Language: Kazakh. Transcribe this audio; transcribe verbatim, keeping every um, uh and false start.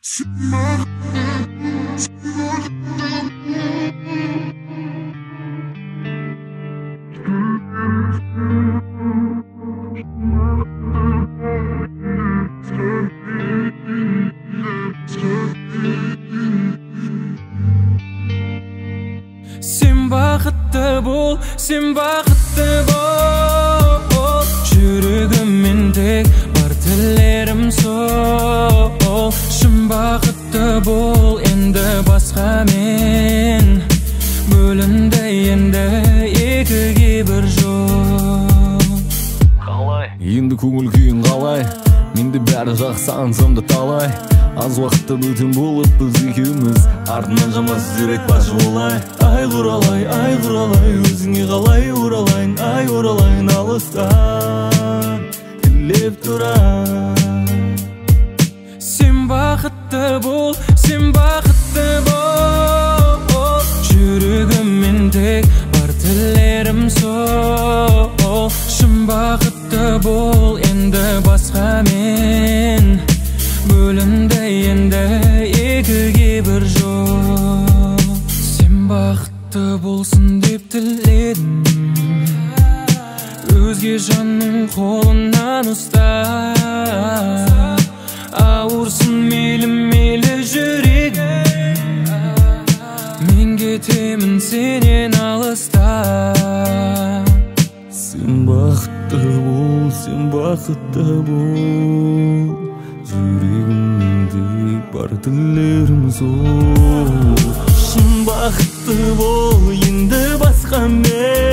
Sen baqıtlı bol, sen baqıtlı bol. Жүрегіммен тек бар тілерім сол. Шын бақытты бол, енді басқа мен. Бөлінді енді екіге бір жол. Қалай? Енді көңіл күйің қалай? Менде бәрі жақсы аңсамда талай. Аз уақытта бүтін болып біз екеуміз, артынан жамас жүрек башы олай. Ай құралай, ай құралай, өзіңе қалай оралайын, ай оралайын алыстан тілеп тұрайын. Сен бақытты бол, сен бақытты бол. Жүрегіммен тек бар тілерім сол. Шын бақытты бол, енді басқа мен. Бөлінді енді екіге бір жол. Сен бақытты болсын деп тіледім, өзге жанның қолынан ұста. Ауырсын мейлі-мейлі жүрегім, мен кетемін сенен алыста. Сен бақытты бол, сен бақытты бол. Жүрегімде бар тілерім сол. Шын бақытты бол, енді басқа мен.